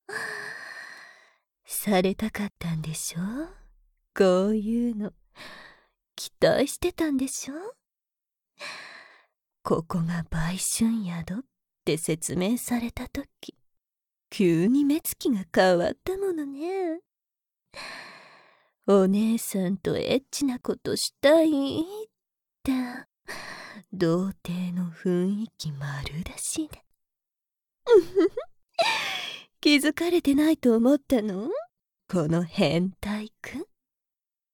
されたかったんでしょ？こういうの期待してたんでしょ？ここが売春宿って説明されたとき、急に目つきが変わったものね。お姉さんとエッチなことしたいって童貞の雰囲気丸出しで。気づかれてないと思ったの？この変態くん。